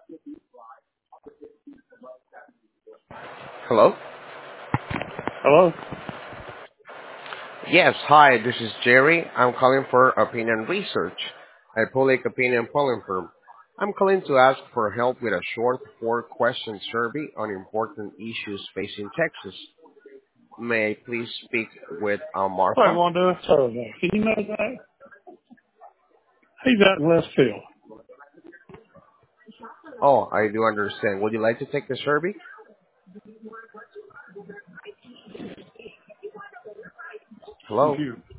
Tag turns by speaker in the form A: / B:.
A: Hello?
B: Hello?
A: Yes, hi, this is Jerry. I'm calling for Opinion Research, a public opinion polling firm. I'm calling to ask for help with a short four-question survey on important issues facing Texas. May I please speak with
B: I
A: Martha?
B: want to do a survey. Can you know that? He's out in left field.
A: Oh, I do understand. Would you like to take the survey?
B: Thank
A: Hello?
B: you.